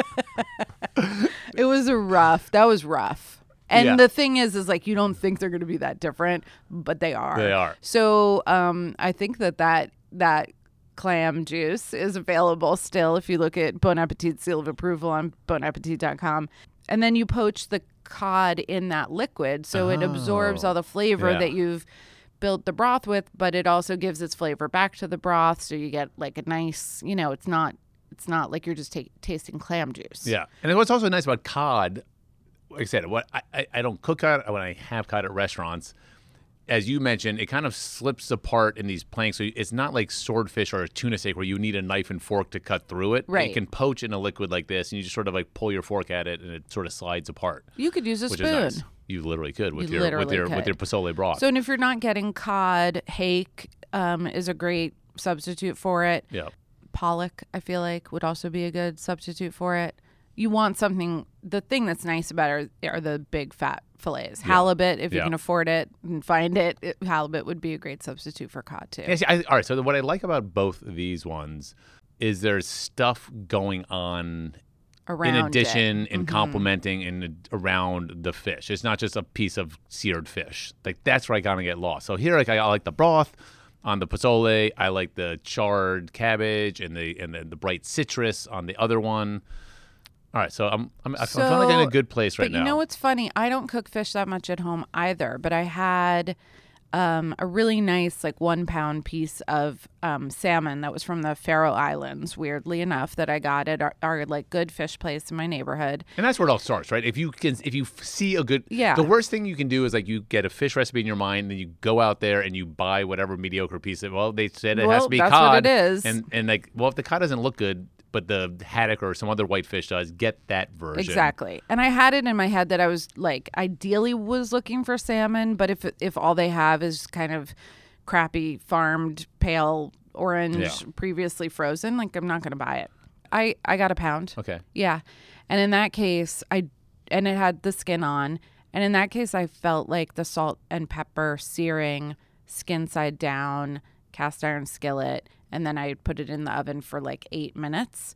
It was a rough. That was rough. And yeah. the thing is, is like you don't think they're going to be that different, but they are. They are. So um, I think that that that clam juice is available still if you look at Bon Appetit seal of approval on bon appetit dot com. And then you poach the cod in that liquid, so oh. it absorbs all the flavor yeah. that you've built the broth with, but it also gives its flavor back to the broth, so you get like a nice, you know, it's not it's not like you're just ta- tasting clam juice. Yeah. And what's also nice about cod, like I said, what I, I, I don't cook cod when I have cod at restaurants. As you mentioned, it kind of slips apart in these planks. So it's not like swordfish or a tuna steak where you need a knife and fork to cut through it. Right. You can poach in a liquid like this, and you just sort of like pull your fork at it, and it sort of slides apart. You could use a which spoon. Is nice. You literally could with You your with literally your could. with your pozole broth. So, and if you're not getting cod, hake um, is a great substitute for it. yeah. Pollock, I feel like, would also be a good substitute for it. You want something, the thing that's nice about it are, are the big fat fillets. Yeah. Halibut, if you Yeah. can afford it and find it, it, halibut would be a great substitute for cod, too. Yeah, see, I, all right. So what I like about both of these ones is there's stuff going on Around in addition it. and Mm-hmm. complementing and around the fish. It's not just a piece of seared fish. Like that's where I kind of get lost. So here, like I, I like the broth on the pozole. I like the charred cabbage and the and the, the bright citrus on the other one. All right, so I'm I'm, I'm So- feeling like in a good place right but now. you know what's funny? I don't cook fish that much at home either, but I had um, a really nice, like, one pound piece of um, salmon that was from the Faroe Islands, weirdly enough, that I got at our, our like, good fish place in my neighborhood. And that's where it all starts, right? If you can, if you f- see a good, Yeah. The worst thing you can do is like you get a fish recipe in your mind, then you go out there and you buy whatever mediocre piece of. Well, they said it has Well, to be that's cod. what it is. And and like, well, if the cod doesn't look good, but the haddock or some other whitefish does, get that version. Exactly. And I had it in my head that I was like, ideally was looking for salmon, but if if all they have is kind of crappy farmed pale orange, Yeah. previously frozen, like I'm not going to buy it. I, I got a pound. Okay. Yeah. And in that case, I and it had the skin on. And in that case, I felt like the salt and pepper searing skin side down, cast iron skillet, and then I put it in the oven for like eight minutes.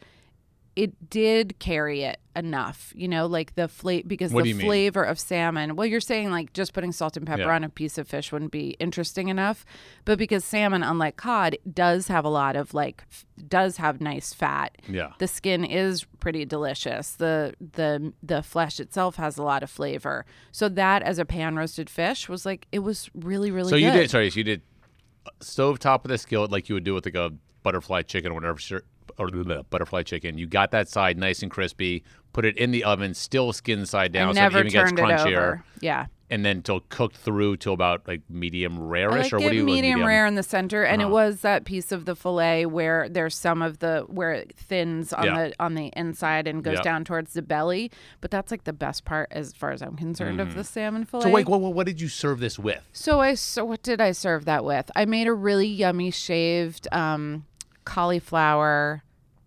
It did carry it enough, you know, like the flavor, because What do the you mean? flavor of salmon. Well, you're saying like just putting salt and pepper Yeah. on a piece of fish wouldn't be interesting enough, but because salmon, unlike cod, does have a lot of like f- does have nice fat. Yeah. The skin is pretty delicious. The the the flesh itself has a lot of flavor. So that as a pan roasted fish was like it was really really So good. you did. Sorry, so you did stove top of the skillet like you would do with like a butterfly chicken or whatever. Sure, or the butterfly chicken. You got that side nice and crispy. Put it in the oven, still skin side down, I so never it even gets turned it crunchier. over. Yeah. And then till cooked through to about like medium I rare-ish, like or what it do you medium rare in the center, and Uh-huh. it was that piece of the fillet where there's some of the where it thins on Yeah. the on the inside and goes Yep. down towards the belly. But that's like the best part, as far as I'm concerned, of the salmon fillet. So wait, what, what, what did you serve this with? So I so what did I serve that with? I made a really yummy shaved um, cauliflower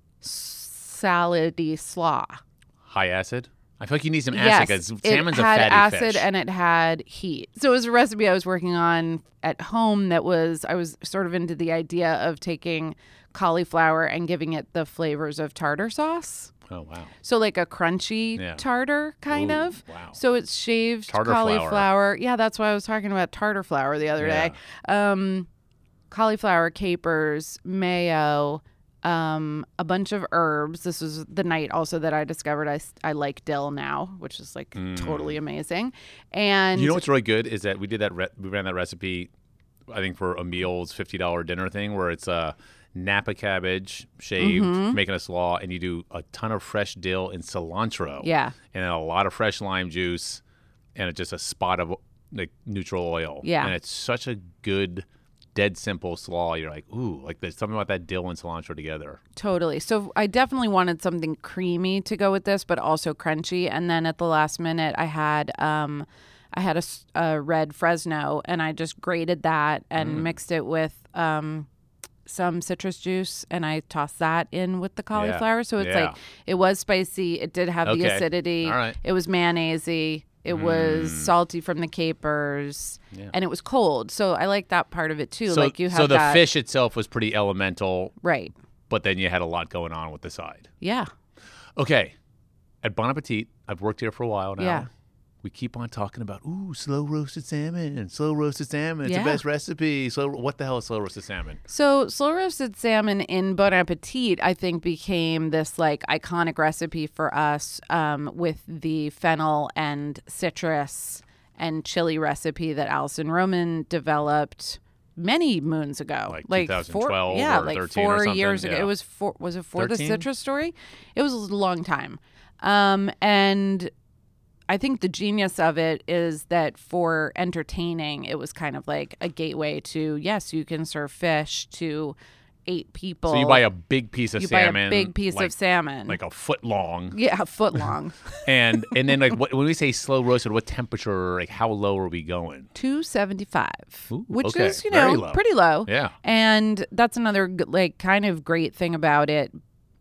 salady slaw. High acid? I feel like you need some Yes, acid because it salmon's a had fatty acid fish. and it had heat. So it was a recipe I was working on at home that was I was sort of into the idea of taking cauliflower and giving it the flavors of tartar sauce. Oh, wow. So like a crunchy Yeah. tartar kind Ooh, of. wow. So it's shaved Tartar flour. cauliflower. Yeah, that's why I was talking about tartar flour the other Yeah. day. Um, cauliflower, capers, mayo, um, a bunch of herbs. This was the night also that I discovered I, s- I like dill now, which is like totally amazing. And Mm. You know what's really good is that we did that. Re- we ran that recipe I think for Emil's fifty dollar dinner thing, where it's a Napa cabbage shaved, Mm-hmm. making a slaw, and you do a ton of fresh dill and cilantro. Yeah. And then a lot of fresh lime juice, and just a spot of like neutral oil. Yeah. And it's such a good, dead simple slaw. You're like, ooh, like there's something about that dill and cilantro together. Totally. So I definitely wanted something creamy to go with this, but also crunchy. And then at the last minute, I had um, I had a, s- a red Fresno, and I just grated that and Mm. mixed it with um, some citrus juice, and I tossed that in with the cauliflower. So it's Yeah. like it was spicy. It did have the Okay. acidity. All right. It was mayonnaisey. It was Mm. salty from the capers, Yeah. and it was cold. So I like that part of it too. So, like you have so the that, fish itself was pretty elemental, right? but then you had a lot going on with the side. Yeah. Okay. At Bon Appetit, I've worked here for a while now. Yeah. We keep on talking about, ooh, slow roasted salmon, slow roasted salmon. It's Yeah. the best recipe. Slow, what the hell is slow roasted salmon? So slow roasted salmon in Bon Appetit, I think, became this like iconic recipe for us um, with the fennel and citrus and chili recipe that Alison Roman developed many moons ago, Like four, twenty twelve yeah, or like thirteen or four something, years ago. yeah. It was for was it for the thirteen? citrus story? It was a long time, um, and I think the genius of it is that for entertaining, it was kind of like a gateway to, yes, you can serve fish to eight people. So you buy a big piece of You salmon. buy a big piece like, of salmon. like a foot long. yeah, a foot long. And and then like what, when we say slow roasted, what temperature, like how low are we going? two seventy-five, Ooh, which okay. is, you Very know, low. pretty low. Yeah. And that's another g- like kind of great thing about it,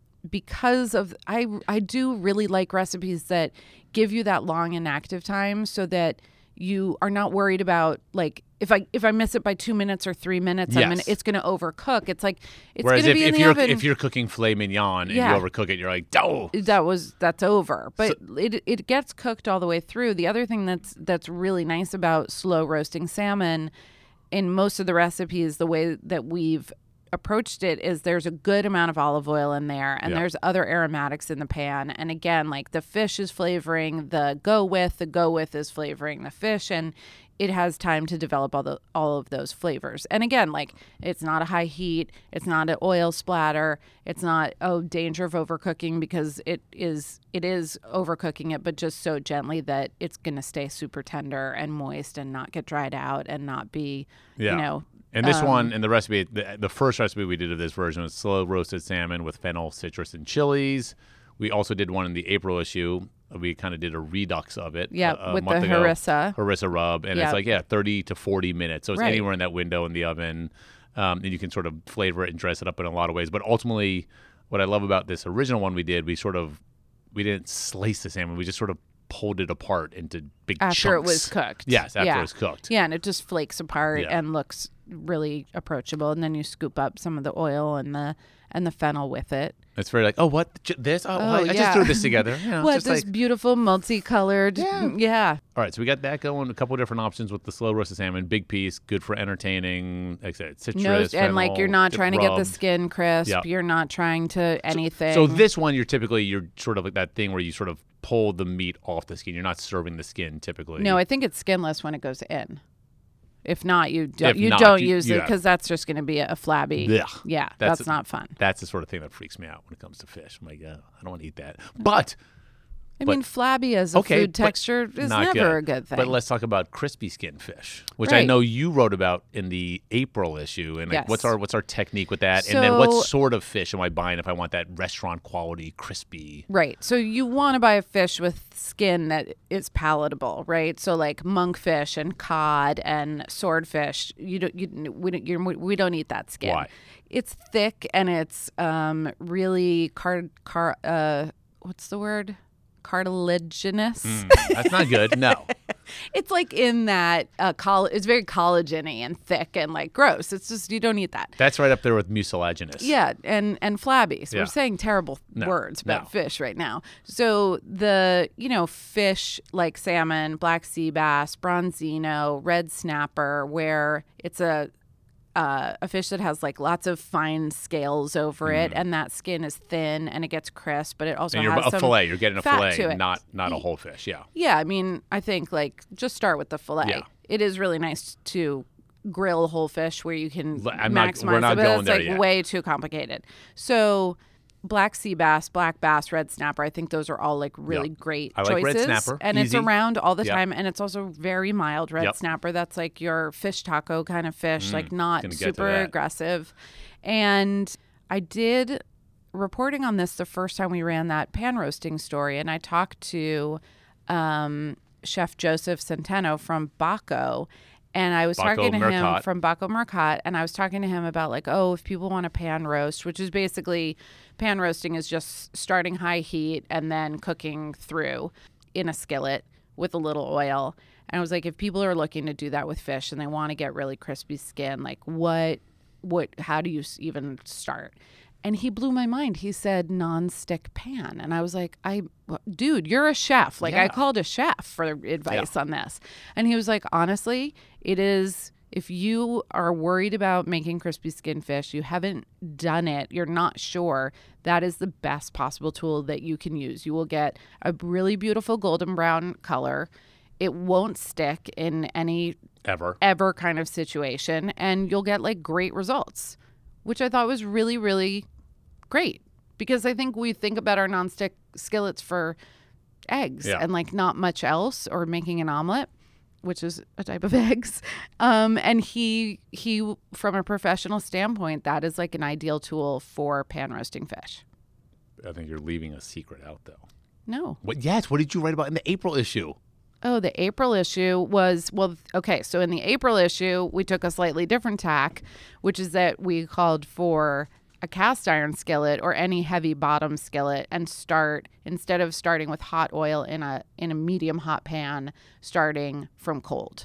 because of I I do really like recipes that give you that long inactive time so that you are not worried about like if I if I miss it by two minutes or three minutes, I'm gonna, Yes. it's going to overcook. It's like it's Whereas going if, to be in if the you're oven. if you're cooking filet mignon and Yeah. you overcook it, you're like, oh. that was that's over, but it it gets cooked all the way through. The other thing that's that's really nice about slow roasting salmon in most of the recipes, the way that we've approached it is there's a good amount of olive oil in there, and Yeah. there's other aromatics in the pan, and again, like the fish is flavoring the go with, the go with is flavoring the fish, and it has time to develop all the all of those flavors. And again, like it's not a high heat, it's not an oil splatter, it's not oh danger of overcooking, because it is it is overcooking it, but just so gently that it's going to stay super tender and moist and not get dried out and not be Yeah. you know. And this um, one, and the recipe, the, the first recipe we did of this version was slow roasted salmon with fennel, citrus, and chilies. We also did one in the April issue. We kind of did a redux of it. Yeah, a, a with month the ago. harissa. Harissa rub. And Yeah. it's like, yeah, thirty to forty minutes. So it's Right. anywhere in that window in the oven. Um, and you can sort of flavor it and dress it up in a lot of ways. But ultimately, what I love about this original one we did, we sort of, we didn't slice the salmon. We just sort of pulled it apart into big After chunks. it was cooked. Yes, after yeah. it was cooked. Yeah, and it just flakes apart Yeah. and looks really approachable. And then you scoop up some of the oil and the and the fennel with it. It's very like, oh, what? J- This? Oh, Oh, I yeah. just threw this together. You know, What, just this like, beautiful multicolored? Yeah. yeah. all right, so we got that going. A couple different options with the slow roasted salmon. Big piece, good for entertaining. Like I said, citrus, No, and like fennel, you're not trying to get the rubbed. skin crisp. Yep. You're not trying to anything. So this one, you're typically you're sort of like that thing where you sort of pull the meat off the skin. You're not serving the skin typically. No, I think it's skinless when it goes in. If not, you don't, If you not, don't you- use it yeah. because that's just going to be a flabby. Blech. Yeah, That's- that's, not fun. That's the sort of thing that freaks me out when it comes to fish. I'm like, uh, I don't want to eat that. But I but- mean, flabby as a okay, food but texture is not never good. a good thing. But let's talk about crispy skin fish, which I Right. know you wrote about in the April issue. And like, Yes. what's our what's our technique with that? and then what So- sort of fish am I buying if I want that restaurant quality crispy? Right. So you want to buy a fish with skin that is palatable, right? So like monkfish and cod and swordfish, you don't, you we don't, you're, we don't eat that skin. Why? It's thick and it's um really car car uh what's the word? Cartilaginous. Mm, that's not good. No. It's like in that uh, coll- it's very collagen-y and thick and like gross. It's just you don't eat that. That's right up there with mucilaginous. Yeah, and and flabby. So Yeah. we're saying terrible No, words about no. fish right now. So the you know fish like salmon, black sea bass, bronzino, red snapper, where it's a uh, a fish that has like lots of fine scales over it, and that skin is thin and it gets crisp, but it also Mm. And you're has a some fillet. You're getting a fat fillet, to it. not not a whole fish. Yeah. Yeah, I mean, I think like just start with the fillet. Yeah. It is really nice to grill whole fish where you can L- I'm not- maximize we're not it, but going it's there like yet. way too complicated. So black sea bass, black bass, red snapper, I think those are all like really Yep. great I like red choices. snapper. And Easy. it's around all the Yep. time, and it's also very mild. Red Yep. snapper, that's like your fish taco kind of fish, like not gonna get to super that. aggressive. And I did reporting on this the first time we ran that pan roasting story, and I talked to um, Chef Joseph Centeno from Baco, and I was Baco talking to him Mercat. from Baco Mercat, and I was talking to him about like, oh, if people want to pan roast, which is basically pan roasting is just starting high heat and then cooking through in a skillet with a little oil. And I was like, if people are looking to do that with fish and they want to get really crispy skin, like what, what, how do you s- even start? And he blew my mind. He said non-stick pan. And I was like, I, dude, you're a chef. Like Yeah. I called a chef for advice on this. And he was like, honestly, it is, if you are worried about making crispy skin fish, you haven't done it, you're not sure, that is the best possible tool that you can use. You will get a really beautiful golden brown color. It won't stick in any Ever. ever kind of situation, and you'll get like great results, which I thought was really, really great, because I think we think about our nonstick skillets for eggs Yeah. and like not much else, or making an omelet, which is a type of eggs. Um, and he, he, from a professional standpoint, that is like an ideal tool for pan roasting fish. I think you're leaving a secret out, though. No. What? Yes. What did you write about in the April issue? Oh, the April issue was, well, okay, so in the April issue, we took a slightly different tack, which is that we called for a cast iron skillet or any heavy bottom skillet, and start, instead of starting with hot oil in a in a medium hot pan, starting from cold.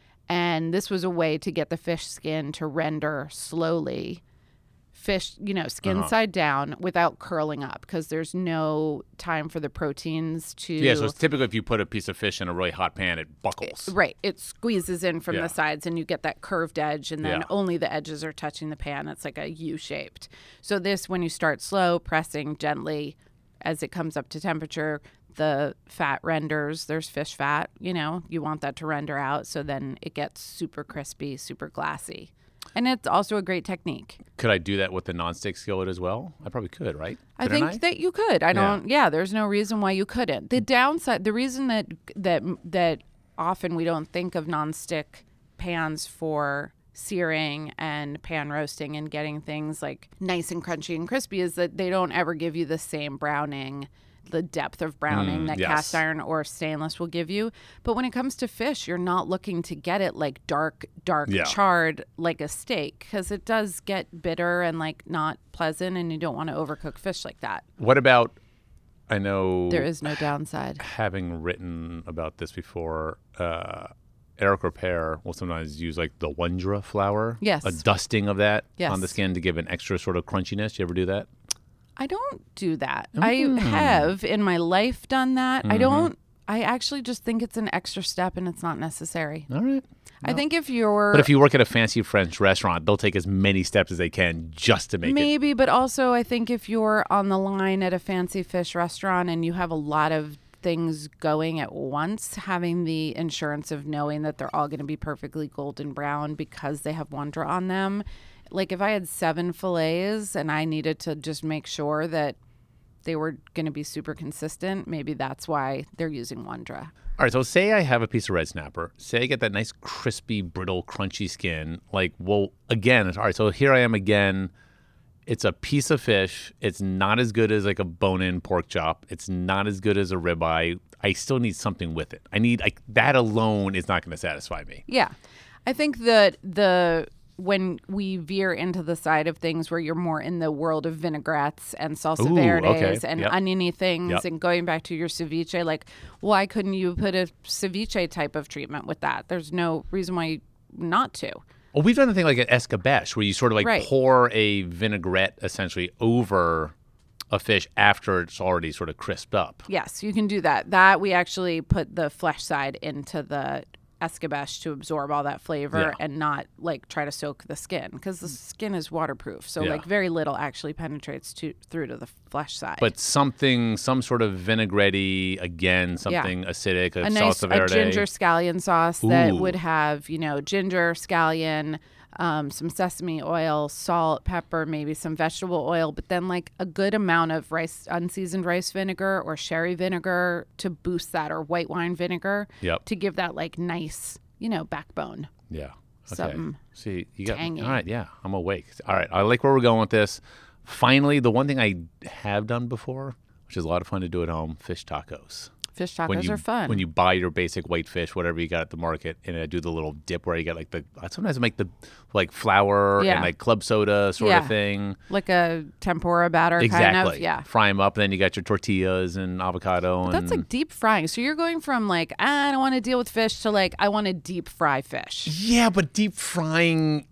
And this was a way to get the fish skin to render slowly, fish, you know, skin Uh-huh. side down without curling up, because there's no time for the proteins to... Yeah, so it's typically if you put a piece of fish in a really hot pan, it buckles. Right. It squeezes in from Yeah. the sides, and you get that curved edge, and then Yeah. only the edges are touching the pan. It's like a U-shaped. So this, when you start slow, pressing gently as it comes up to temperature, the fat renders. There's fish fat, you know, you want that to render out, so then it gets super crispy, super glassy. And it's also a great technique. Could I do that with the nonstick skillet as well? I probably could, right? I Couldn't think that you could. I don't. Yeah. There's no reason why you couldn't. The downside, the reason that that that often we don't think of nonstick pans for searing and pan roasting and getting things like nice and crunchy and crispy is that they don't ever give you the same browning, the depth of browning Mm, that yes. cast iron or stainless will give you. But when it comes to fish, you're not looking to get it like dark, dark Yeah. charred like a steak, because it does get bitter and like not pleasant, and you don't want to overcook fish like that. What about, I know There is no downside. having written about this before, uh, Eric Repair will sometimes use like the Wondra flour. Yes. A dusting of that Yes. on the skin to give an extra sort of crunchiness. You ever do that? I don't do that. I have in my life done that. I don't. I actually just think it's an extra step, and it's not necessary. All right. I think if you're But if you work at a fancy French restaurant, they'll take as many steps as they can just to make it. maybe, but also I think if you're on the line at a fancy fish restaurant and you have a lot of things going at once, having the insurance of knowing that they're all going to be perfectly golden brown because they have Wondra on them. Like if I had seven fillets and I needed to just make sure that they were going to be super consistent, maybe that's why they're using Wondra. All right, so say I have a piece of red snapper. Say I get that nice crispy, brittle, crunchy skin. Like, well, again, all right, so here I am again. It's a piece of fish. It's not as good as like a bone-in pork chop. It's not as good as a ribeye. I still need something with it. I need, like, that alone is not going to satisfy me. Yeah. I think that the when we veer into the side of things where you're more in the world of vinaigrettes and salsa Ooh, verdes okay. and Yep. oniony things Yep. and going back to your ceviche, like, why couldn't you put a ceviche type of treatment with that? There's no reason why not to. Well, we've done the thing like at escabeche where you sort of like Right. pour a vinaigrette essentially over a fish after it's already sort of crisped up. Yes, you can do that. That we actually put the flesh side into the escabeche to absorb all that flavor Yeah. and not like try to soak the skin, because the skin is waterproof. So Yeah. like very little actually penetrates to through to the flesh side. But something, some sort of vinaigrette, again, something acidic, a, a nice salsa a verde. ginger scallion sauce that Ooh. would have, you know, ginger, scallion, um, some sesame oil, salt, pepper, maybe some vegetable oil, but then like a good amount of rice, unseasoned rice vinegar or sherry vinegar to boost that, or white wine vinegar Yep. to give that like nice, you know, backbone. Yeah. Okay. Something See, you got tangy. all right. Yeah, I'm awake. All right, I like where we're going with this. Finally, the one thing I have done before, which is a lot of fun to do at home, fish tacos. Fish tacos When you are fun. when you buy your basic white fish, whatever you got at the market, and I do the little dip where you get like the I sometimes make the like flour Yeah. and like club soda sort Yeah. of thing. like a tempura batter Exactly. kind of. Yeah. Fry them up, and then you got your tortillas and avocado. That's and like deep frying. So you're going from like, ah, I don't want to deal with fish to like, I want to deep fry fish. Yeah, but deep frying,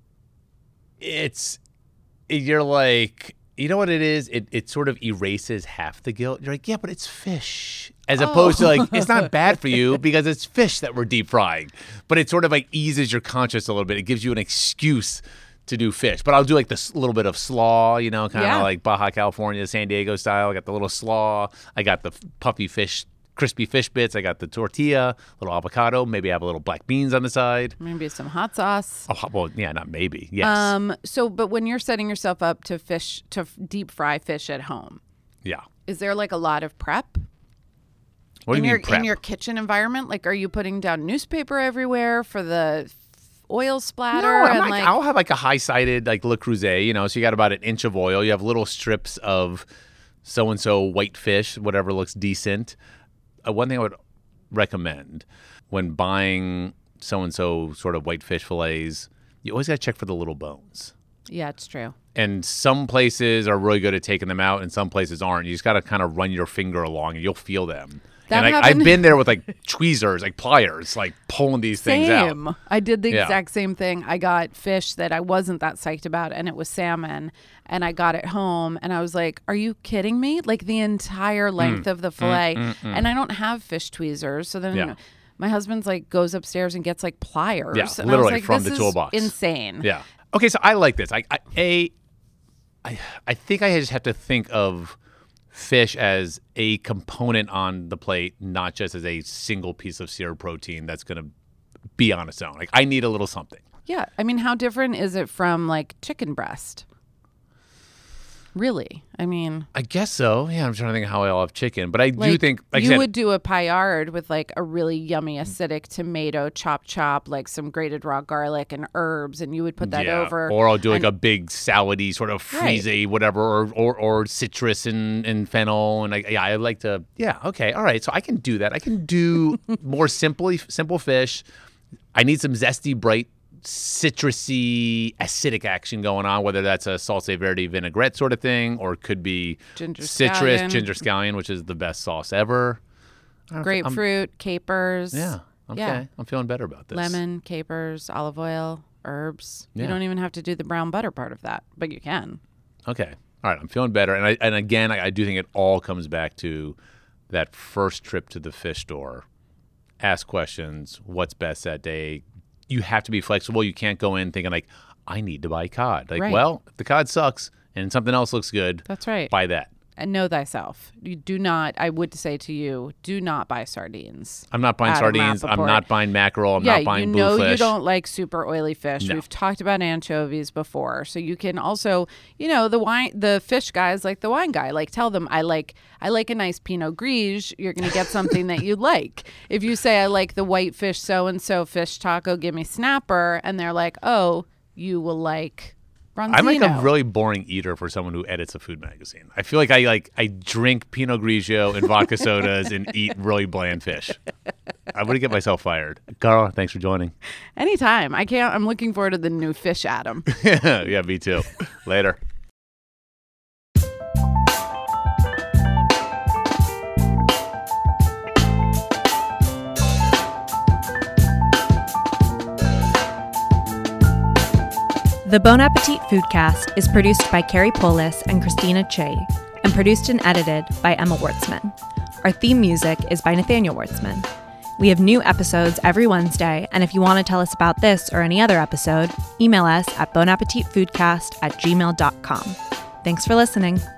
it's you're like, you know what it is? It it sort of erases half the guilt. You're like, yeah, but it's fish, as opposed to like, it's not bad for you because it's fish that we're deep frying. But it sort of like eases your conscience a little bit. It gives you an excuse to do fish. But I'll do like this little bit of slaw, you know, kind of Yeah. like Baja California, San Diego style. I got the little slaw. I got the puffy fish, crispy fish bits. I got the tortilla, little avocado. Maybe I have a little black beans on the side. Maybe some hot sauce. Oh, well, yeah, not maybe. Yes. Um. So, but when you're setting yourself up to fish, to f- deep fry fish at home, yeah. is there like a lot of prep? What do in you your mean prep? in your kitchen environment? Like, are you putting down newspaper everywhere for the f- oil splatter? No, I'm and like, like, I'll have like a high-sided like Le Creuset, you know, so you got about an inch of oil. You have little strips of so-and-so white fish, whatever looks decent. Uh, one thing I would recommend when buying so-and-so sort of white fish fillets, you always got to check for the little bones. yeah, it's true. And some places are really good at taking them out and some places aren't. You just got to kind of run your finger along and you'll feel them. That and I, I've happened- been there with like tweezers, like pliers, like pulling these things out. Same. I did the Yeah. exact same thing. I got fish that I wasn't that psyched about, and it was salmon. And I got it home, and I was like, "Are you kidding me? Like the entire length of the fillet." And I don't have fish tweezers, so then Yeah. my husband's like goes upstairs and gets like pliers. Yeah, and I was literally like, from this the is toolbox. Insane. Yeah. Okay, so I like this. I, I a, I, I think I just have to think of fish as a component on the plate, not just as a single piece of seared protein that's going to be on its own. Like I need a little something. Yeah. I mean, how different is it from like chicken breast? Really? I mean, I guess so. Yeah, I'm trying to think of how I'll have chicken, but I do like, think like I you said, would do a paillard with like a really yummy acidic tomato chop chop, like some grated raw garlic and herbs, and you would put that yeah, over. or I'll do like and- a big salady sort of Right. freeze whatever, or, or or citrus and, and fennel, and I, yeah, I like to. Yeah, okay, all right. So I can do that. I can do more simply simple fish. I need some zesty, bright, citrusy, acidic action going on. Whether that's a salsa verde vinaigrette sort of thing, or it could be Ginger citrus, scallion. ginger scallion, which is the best sauce ever. grapefruit, capers. Yeah, okay. Yeah. I'm feeling better about this. Lemon, capers, olive oil, herbs. Yeah. You don't even have to do the brown butter part of that, but you can. Okay. All right. I'm feeling better. And I, and again, I, I do think it all comes back to that first trip to the fish store. Ask questions. What's best that day? You have to be flexible. You can't go in thinking like, I need to buy cod. Like, Right. well, if the cod sucks and something else looks good, That's right. buy that. And know thyself. You do not, I would say to you, do not buy sardines. I'm not buying Adam sardines. I'm Rappaport. not buying mackerel. I'm yeah, not buying you know bluefish. you don't like super oily fish. No. We've talked about anchovies before, so you can also, you know, the wine, the fish guys like the wine guy. Like tell them I like, I like a nice Pinot Gris. You're gonna get something that you like. If you say I like the white fish so and so fish taco, give me snapper, and they're like, oh, you will like Bronzino. I'm like a really boring eater for someone who edits a food magazine. I feel like I like I drink Pinot Grigio and vodka sodas and eat really bland fish. I'm gonna get myself fired. Carl, thanks for joining. Anytime. I can't. I'm looking forward to the new fish Adam. Yeah, me too. Later. The Bon Appetit Foodcast is produced by Carrie Polis and Christina Che, and produced and edited by Emma Wartzman. Our theme music is by Nathaniel Wartzman. We have new episodes every Wednesday, and if you want to tell us about this or any other episode, email us at bonappetitfoodcast at gmail dot com. Thanks for listening.